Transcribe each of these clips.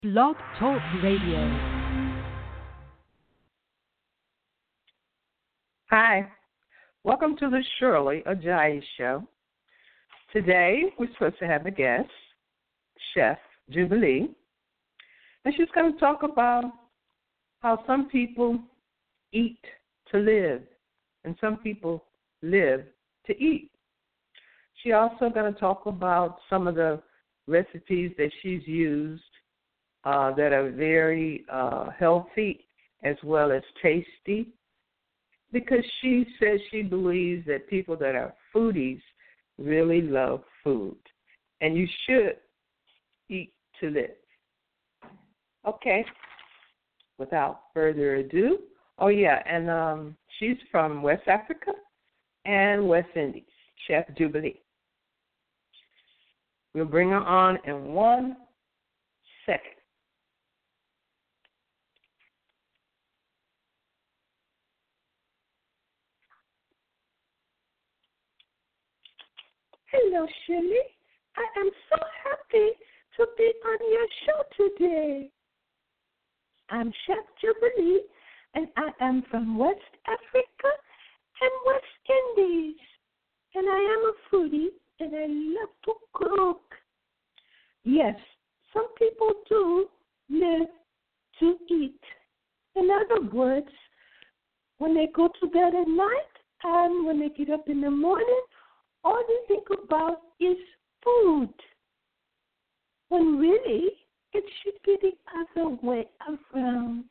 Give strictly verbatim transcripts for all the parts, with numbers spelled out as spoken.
Blog Talk Radio. Hi, welcome to the Shirley Ajayi Show. Today, we're supposed to have a guest, Chef Jubilee, and she's going to talk about how some people eat to live and some people live to eat. She's also going to talk about some of the recipes that she's used uh, that are very uh, healthy as well as tasty, because she says she believes that people that are foodies really love food, and you should eat to live. Okay, without further ado, oh yeah, and um, she's from West Africa and West Indies, Chef Jubilee. We'll bring her on in one second. Hello, Shirley. I am so happy to be on your show today. I'm Chef Jubilee, and I am from West Africa and West Indies. And I am a foodie, and I love to cook. Yes, some people do live to eat. In other words, when they go to bed at night and when they get up in the morning, all they think about is food, when really it should be the other way around.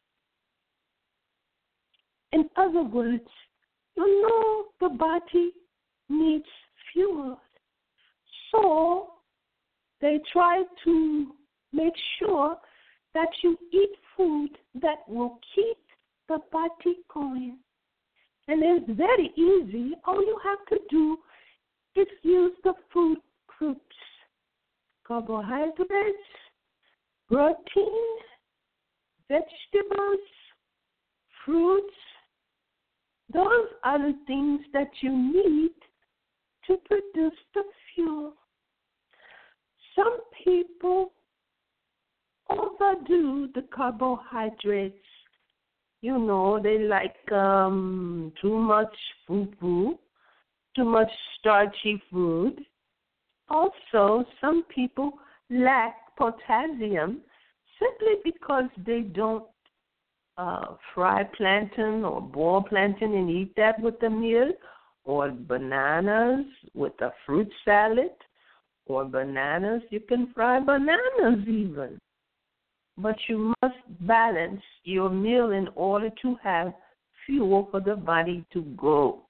In other words, you know the body needs fuel. So they try to make sure that you eat food that will keep the body going. And it's very easy. All you have to do is use the food groups: carbohydrates, protein, vegetables, fruits. Those are the things that you need to produce the fuel. Some people overdo the carbohydrates. You know, they like um, too much fufu, too much starchy food. Also, some people lack potassium simply because they don't uh, fry plantain or boil plantain and eat that with the meal, or bananas with a fruit salad, or bananas. You can fry bananas even. But you must balance your meal in order to have fuel for the body to go.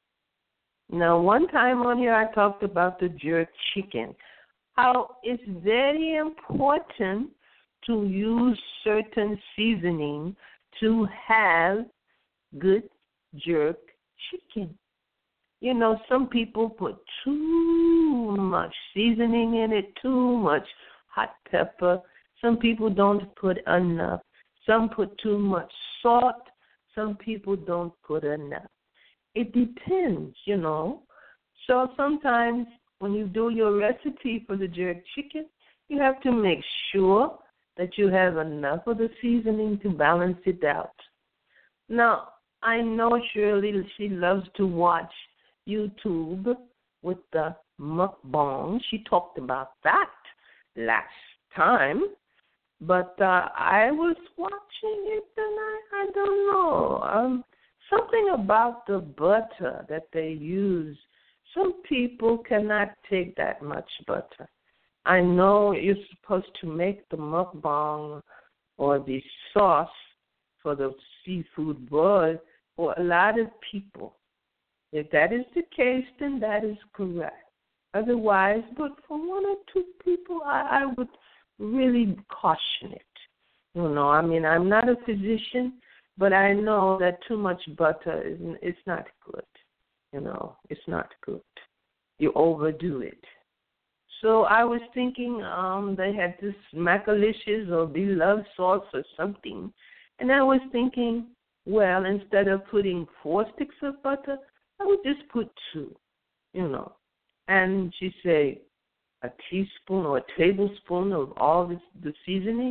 Now, one time on here I talked about the jerk chicken, how it's very important to use certain seasoning to have good jerk chicken. You know, some people put too much seasoning in it, too much hot pepper. Some people don't put enough. Some put too much salt. Some people don't put enough. It depends, you know. So sometimes when you do your recipe for the jerk chicken, you have to make sure that you have enough of the seasoning to balance it out. Now, I know Shirley, she loves to watch YouTube with the mukbang. She talked about that last time. But uh, I was watching it and I, I don't know. Um, Something about the butter that they use. Some people cannot take that much butter. I know you're supposed to make the mukbang or the sauce for the seafood boil for a lot of people. If that is the case, then that is correct. Otherwise, but for one or two people, I, I would really caution it. You know, I mean, I'm not a physician, but I know that too much butter is it's not good. You know, it's not good. You overdo it. So I was thinking um, they had this Macalicious or Beloved sauce or something, and I was thinking, well, instead of putting four sticks of butter, I would just put two, you know. And she said a teaspoon or a tablespoon of all this, the seasoning.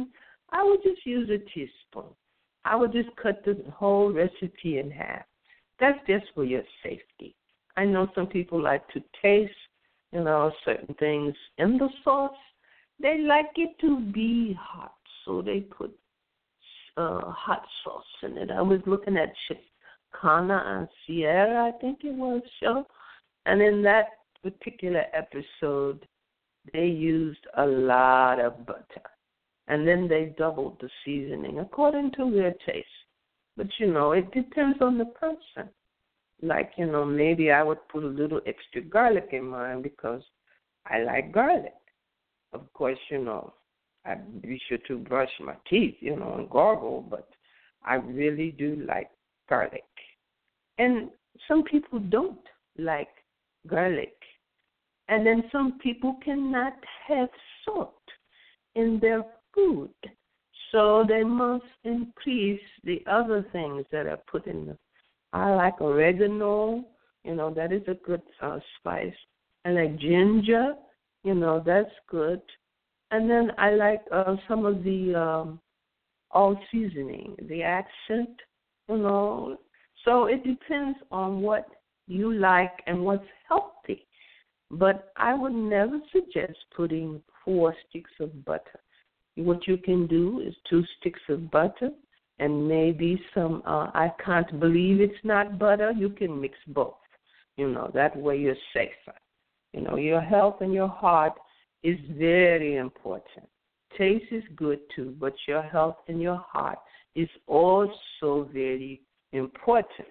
I would just use a teaspoon. I would just cut the whole recipe in half. That's just for your safety. I know some people like to taste, you know, certain things in the sauce. They like it to be hot, so they put uh, hot sauce in it. I was looking at Chicana and Sierra, I think it was, show, and in that particular episode, they used a lot of butter, and then they doubled the seasoning according to their taste. But, you know, it depends on the person. Like, you know, maybe I would put a little extra garlic in mine because I like garlic. Of course, you know, I'd be sure to brush my teeth, you know, and gargle, but I really do like garlic. And some people don't like garlic. And then some people cannot have salt in their food. So they must increase the other things that are put in the I like oregano, you know, that is a good uh, spice. I like ginger, you know, that's good. And then I like uh, some of the um, all seasoning, the accent, you know. So it depends on what you like and what's healthy. But I would never suggest putting four sticks of butter. What you can do is two sticks of butter, and maybe some, uh, I can't believe it's not butter. You can mix both. You know, that way you're safer. You know, your health and your heart is very important. Taste is good too, but your health and your heart is also very important.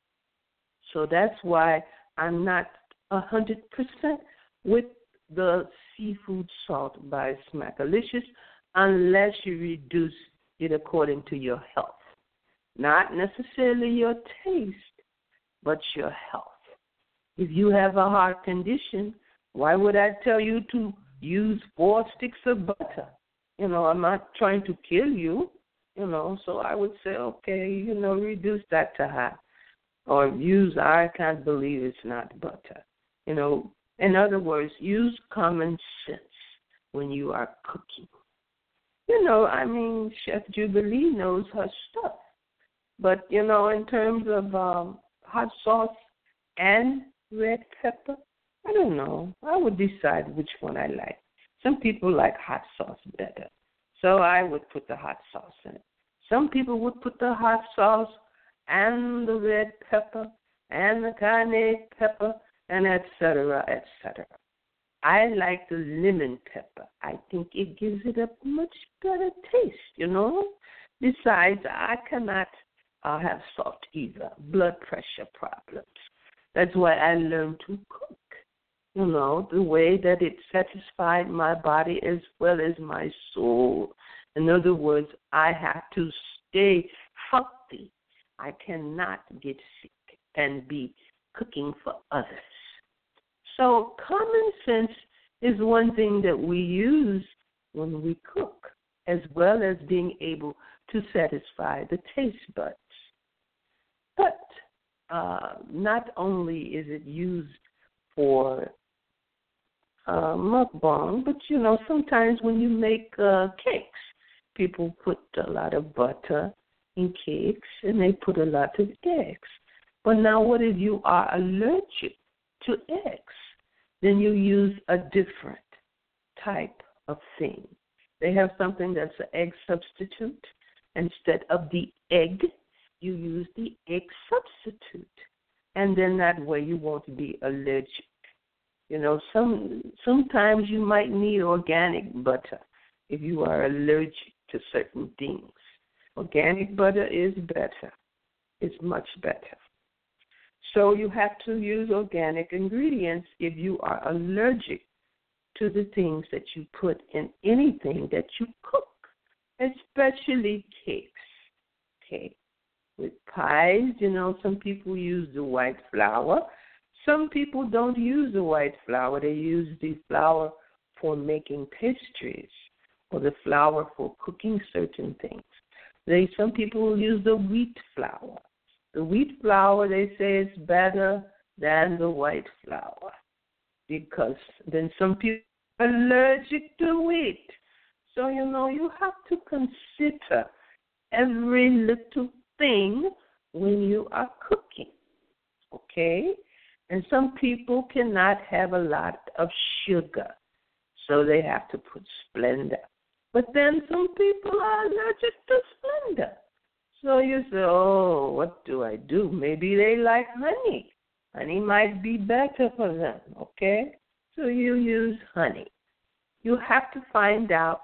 So that's why I'm not one hundred percent with the seafood salt by Smackalicious unless you reduce it according to your health. Not necessarily your taste, but your health. If you have a heart condition, why would I tell you to use four sticks of butter? You know, I'm not trying to kill you, you know, so I would say, okay, you know, reduce that to half. Or use, I can't believe it's not butter. You know, in other words, use common sense when you are cooking. You know, I mean, Chef Jubilee knows her stuff. But, you know, in terms of um, hot sauce and red pepper, I don't know. I would decide which one I like. Some people like hot sauce better, so I would put the hot sauce in it. Some people would put the hot sauce and the red pepper and the cayenne pepper and et cetera, et cetera. I like the lemon pepper. I think it gives it a much better taste, you know. Besides, I cannot uh, have salt either, blood pressure problems. That's why I learned to cook, you know, the way that it satisfied my body as well as my soul. In other words, I have to stay healthy. I cannot get sick and be cooking for others. So common sense is one thing that we use when we cook, as well as being able to satisfy the taste buds. But uh, not only is it used for uh, mukbang, but, you know, sometimes when you make uh, cakes, people put a lot of butter in cakes, and they put a lot of eggs. But now what if you are allergic to eggs? Then you use a different type of thing. They have something that's an egg substitute. Instead of the egg, you use the egg substitute. And then that way you won't be allergic. You know, some sometimes you might need organic butter if you are allergic to certain things. Organic butter is better. It's much better. So you have to use organic ingredients if you are allergic to the things that you put in anything that you cook, especially cakes. Okay. With pies, you know, some people use the white flour. Some people don't use the white flour. They use the flour for making pastries or the flour for cooking certain things. They Some people use the wheat flour. The wheat flour, they say, is better than the white flour because then some people are allergic to wheat. So, you know, you have to consider every little thing when you are cooking, okay? And some people cannot have a lot of sugar, so they have to put Splenda. But then some people are allergic to Splenda. So you say, oh, what do I do? Maybe they like honey. Honey might be better for them, okay? So you use honey. You have to find out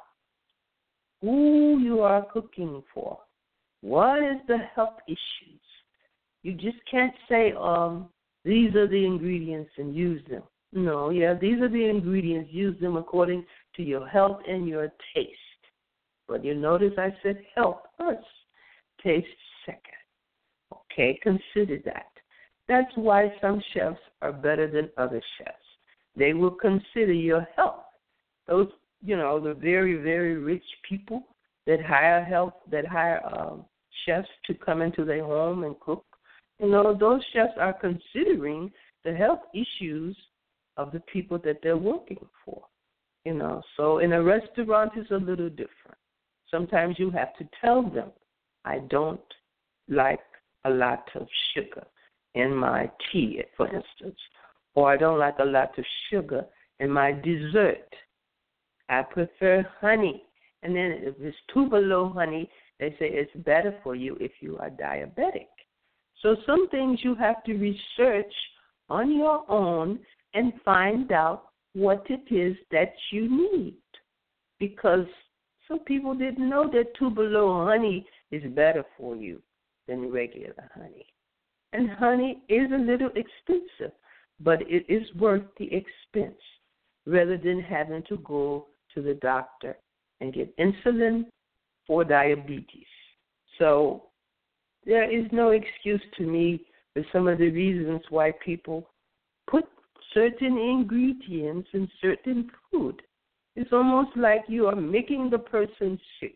who you are cooking for. What is the health issues? You just can't say, um, these are the ingredients and use them. No, yeah, these are the ingredients. Use them according to your health and your taste. But you notice I said health first, taste second. Okay, consider that. That's why some chefs are better than other chefs. They will consider your health. Those, you know, the very, very rich people that hire health, that hire um, chefs to come into their home and cook, you know, those chefs are considering the health issues of the people that they're working for. You know, so in a restaurant it's a little different. Sometimes you have to tell them, I don't like a lot of sugar in my tea, for instance, or I don't like a lot of sugar in my dessert. I prefer honey. And then if it's too below honey, they say it's better for you if you are diabetic. So some things you have to research on your own and find out what it is that you need. Because some people didn't know that two below honey is better for you than regular honey. And honey is a little expensive, but it is worth the expense rather than having to go to the doctor and get insulin for diabetes. So there is no excuse to me for some of the reasons why people put certain ingredients in certain food. It's almost like you are making the person sick.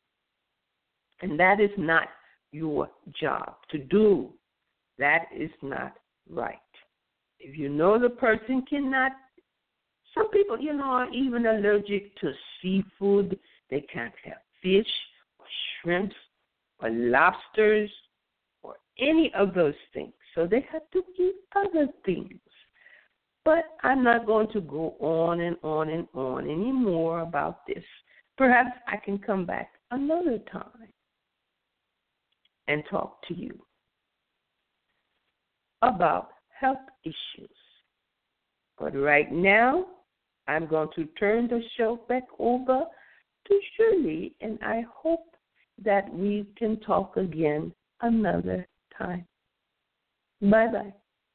And that is not your job to do. That is not right. If you know the person cannot, some people, you know, are even allergic to seafood. They can't have fish or shrimps or lobsters or any of those things. So they have to eat other things. But I'm not going to go on and on and on anymore about this. Perhaps I can come back another time and talk to you about health issues. But right now, I'm going to turn the show back over to Shirley, and I hope that we can talk again another time. Bye-bye.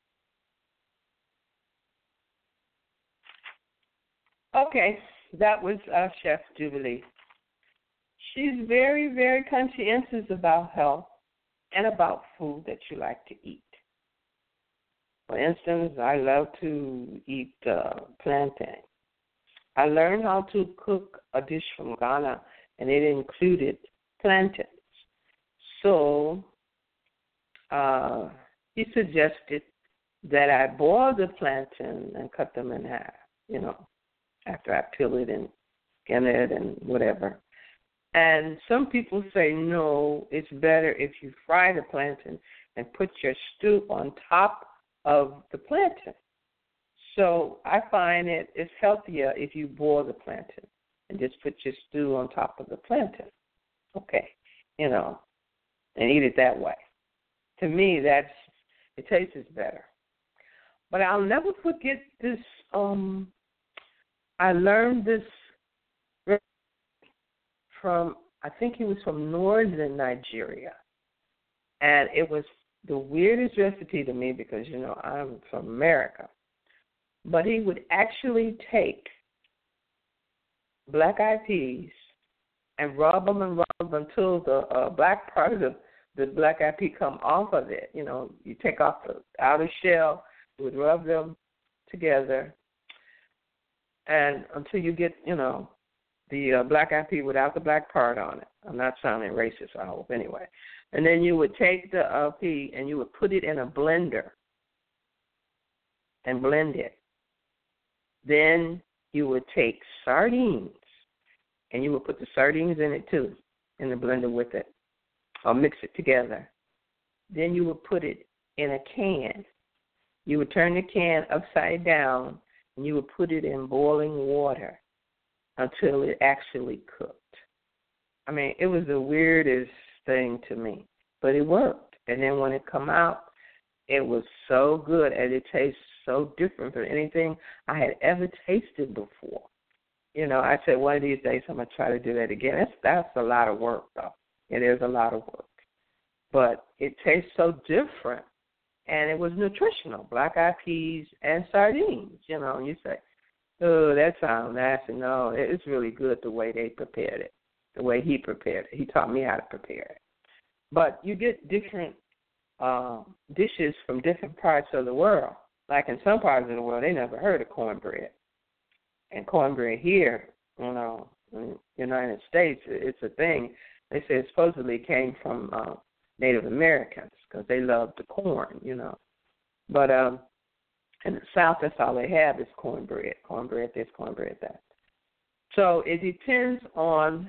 Okay, that was uh, Chef Jubilee. She's very, very conscientious about health and about food that you like to eat. For instance, I love to eat uh, plantain. I learned how to cook a dish from Ghana, and it included plantains. So uh, he suggested that I boil the plantain and cut them in half, you know, after I peel it and skin it and whatever. And some people say, no, it's better if you fry the plantain and put your stew on top of the plantain. So I find it it's healthier if you boil the plantain and just put your stew on top of the plantain. Okay, you know, and eat it that way. To me, that's it tastes better. But I'll never forget this. Um, I learned this from, I think he was from northern Nigeria. And it was the weirdest recipe to me because, you know, I'm from America. But he would actually take black-eyed peas and rub them and rub them until the uh, black part of the, the black-eyed pea come off of it. You know, you take off the outer shell, you would rub them together, and until you get, you know, the uh, black-eyed pea without the black part on it. I'm not sounding racist, I hope, anyway. And then you would take the uh, pea and you would put it in a blender and blend it. Then you would take sardines and you would put the sardines in it too, in the blender with it, or mix it together. Then you would put it in a can. You would turn the can upside down, and you would put it in boiling water until it actually cooked. I mean, it was the weirdest thing to me, but it worked. And then when it come out, it was so good, and it tastes so different from anything I had ever tasted before. You know, I said one of these days I'm going to try to do that again. That's, that's a lot of work, though. It is a lot of work. But it tastes so different, and it was nutritional, black-eyed peas and sardines, you know. And you say, oh, that sounds nasty. No, it's really good the way they prepared it, the way he prepared it. He taught me how to prepare it. But you get different uh, dishes from different parts of the world. Like in some parts of the world, they never heard of cornbread. And cornbread here, you know, in the United States, it's a thing. They say it supposedly came from uh, Native Americans because they loved the corn, you know. But um, in the South, that's all they have is cornbread, cornbread this, cornbread that. So it depends on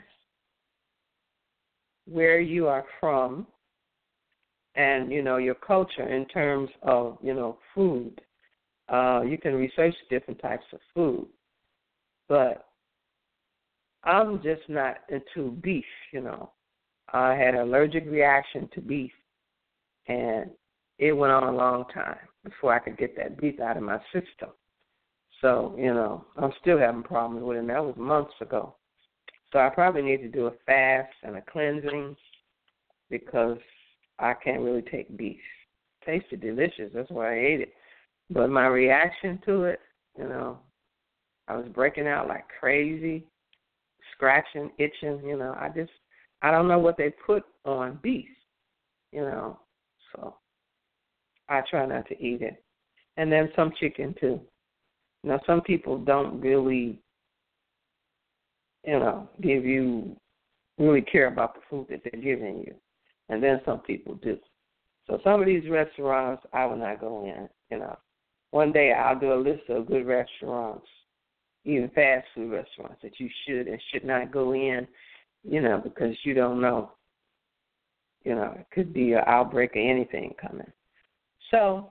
where you are from and, you know, your culture in terms of, you know, food. Uh, you can research different types of food. But I'm just not into beef, you know. I had an allergic reaction to beef, and it went on a long time before I could get that beef out of my system. So, you know, I'm still having problems with it, and that was months ago. So I probably need to do a fast and a cleansing because I can't really take beef. It tasted delicious. That's why I ate it. But my reaction to it, you know, I was breaking out like crazy, scratching, itching, you know. I just, I don't know what they put on beef, you know. So I try not to eat it. And then some chicken, too. You know, some people don't really, you know, give you, really care about the food that they're giving you. And then some people do. So some of these restaurants, I will not go in, you know. One day I'll do a list of good restaurants, even fast food restaurants, that you should and should not go in, you know, because you don't know. You know, it could be an outbreak or anything coming. So,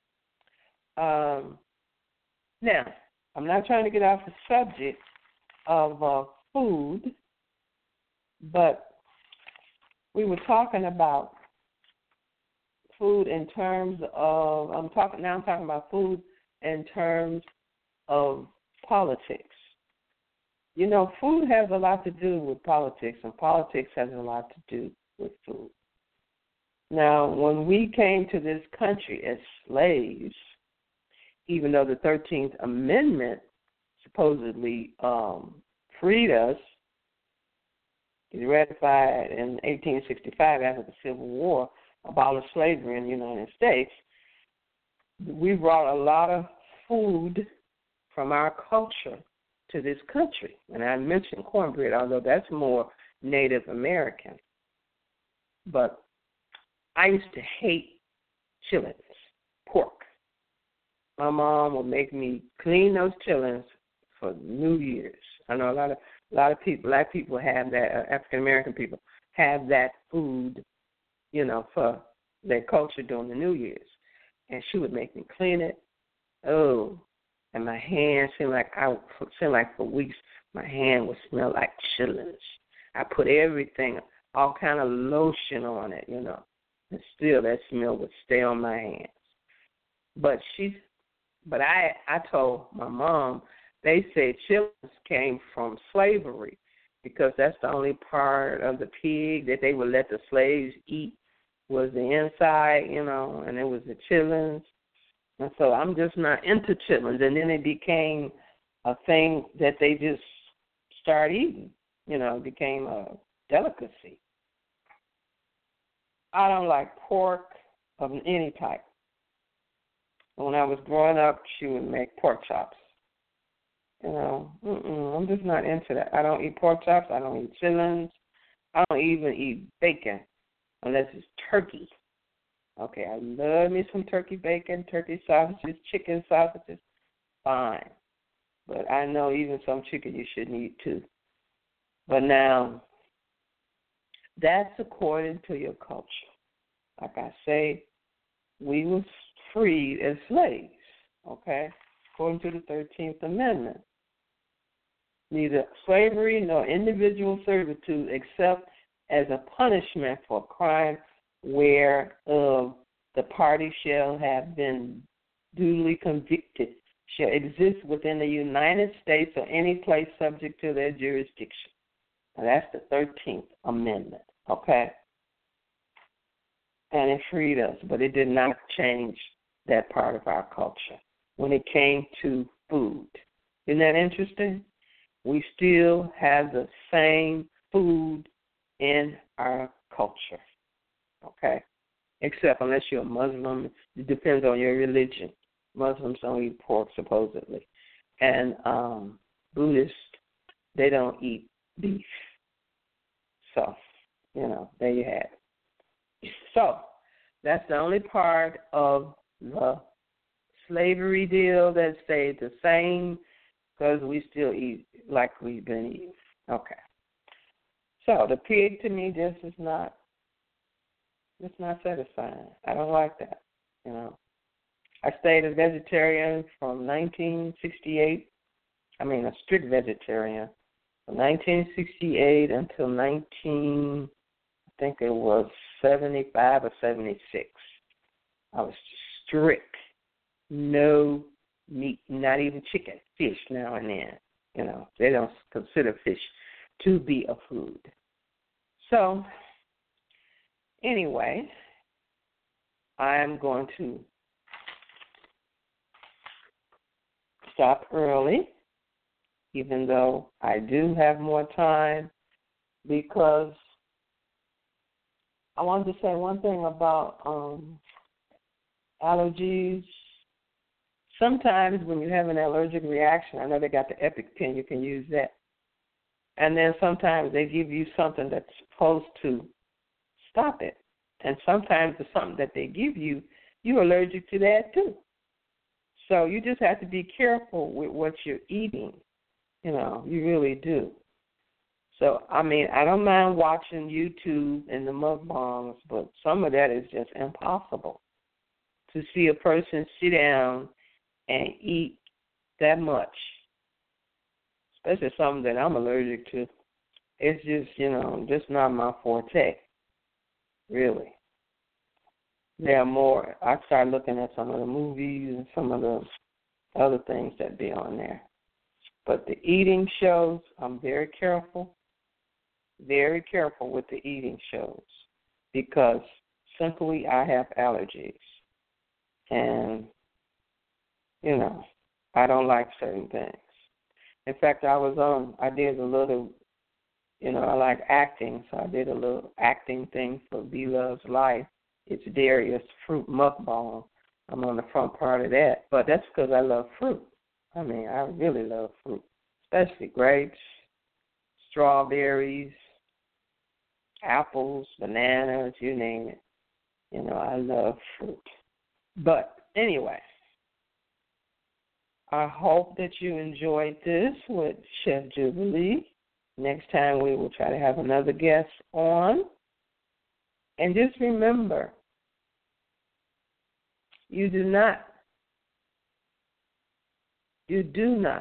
um, now, I'm not trying to get off the subject of uh, food, but we were talking about food in terms of, I'm talking now I'm talking about food in terms of politics. You know, food has a lot to do with politics, and politics has a lot to do with food. Now, when we came to this country as slaves, even though the thirteenth Amendment supposedly um, freed us, it was ratified in eighteen sixty-five after the Civil War, abolished slavery in the United States, we brought a lot of food from our culture to this country. And I mentioned cornbread, although that's more Native American. But I used to hate chillings, pork. My mom would make me clean those chillings for New Year's. I know a lot of a lot of people, black people have that, uh, African American people have that food, you know, for their culture during the New Year's. And she would make me clean it. Oh, and my hand seemed like I seemed like for weeks my hand would smell like chillings. I put everything, all kind of lotion on it, you know, and still that smell would stay on my hands. But she, but I, I told my mom, they said chillings came from slavery because that's the only part of the pig that they would let the slaves eat was the inside, you know, and it was the chillings. And so I'm just not into chillings. And then it became a thing that they just started eating. You know, it became a delicacy. I don't like pork of any type. When I was growing up, she would make pork chops. You know, mm-mm, I'm just not into that. I don't eat pork chops. I don't eat chillings. I don't even eat bacon unless it's turkey. Okay, I love me some turkey bacon, turkey sausages, chicken sausages, fine. But I know even some chicken you shouldn't eat too. But now, that's according to your culture. Like I say, we were freed as slaves, okay, according to the thirteenth Amendment. Neither slavery nor individual servitude except as a punishment for a crime whereof the party shall have been duly convicted shall exist within the United States or any place subject to their jurisdiction. Now, that's the thirteenth Amendment, okay? And it freed us, but it did not change that part of our culture when it came to food. Isn't that interesting? We still have the same food in our culture, okay? Except unless you're a Muslim, it depends on your religion. Muslims don't eat pork, supposedly. And um, Buddhists, they don't eat beef. So, you know, there you have it. So, that's the only part of the slavery deal that stayed the same because we still eat like we've been eating. Okay. So, the pig to me just is not, it's not satisfying. I don't like that, you know. I stayed a vegetarian from nineteen sixty-eight, I mean a strict vegetarian, from nineteen sixty-eight until nineteen, I think it was seventy-five or seventy-six. I was strict, no meat, not even chicken, fish now and then. You know, they don't consider fish to be a food. So, anyway, I'm going to stop early, even though I do have more time, because I wanted to say one thing about um, allergies. Sometimes when you have an allergic reaction, I know they got the EpiPen, you can use that. And then sometimes they give you something that's supposed to stop it. And sometimes the something that they give you, you're allergic to that too. So you just have to be careful with what you're eating. You know, you really do. So, I mean, I don't mind watching YouTube and the mukbangs, but some of that is just impossible. To see a person sit down and eat that much, especially something that I'm allergic to, it's just, you know, just not my forte, really. There are more. I started looking at some of the movies and some of the other things that be on there. But the eating shows, I'm very careful, very careful with the eating shows because simply I have allergies. And, you know, I don't like certain things. In fact, I was on, I did a little, you know, I like acting, so I did a little acting thing for Be Love's Life. It's Darius Fruit Mukbang. I'm on the front part of that. But that's because I love fruit. I mean, I really love fruit, especially grapes, strawberries, apples, bananas, you name it. You know, I love fruit. But anyway, I hope that you enjoyed this with Chef Jubilee. Next time we will try to have another guest on. And just remember, you do not, you do not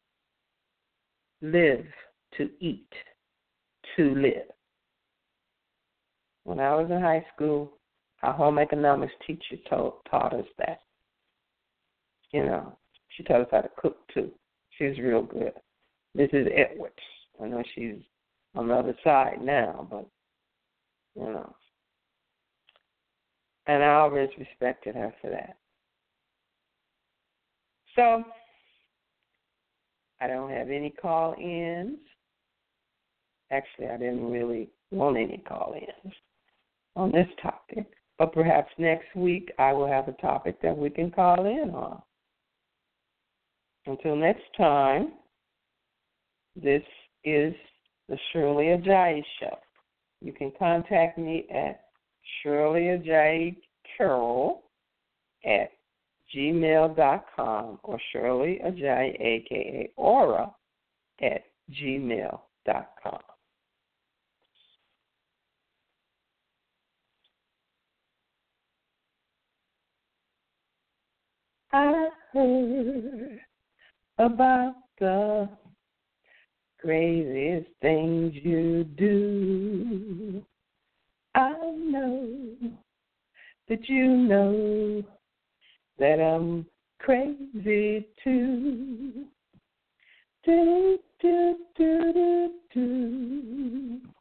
live to eat, to live. When I was in high school, our home economics teacher told, taught us that. You know, she taught us how to cook, too. She's real good. Missus Edwards. I know she's on the other side now, but, you know. And I always respected her for that. So, I don't have any call-ins. Actually, I didn't really want any call-ins on this topic. But perhaps next week I will have a topic that we can call in on. Until next time, this is the Shirley Ajayi Show. You can contact me at Shirley Ajayi Carroll at gmail dot com or Shirley Ajayi, a k a. Aura, at gmail dot com. I heard about the craziest things you do. I know that you know that I'm crazy too. Do, do, do, do, do.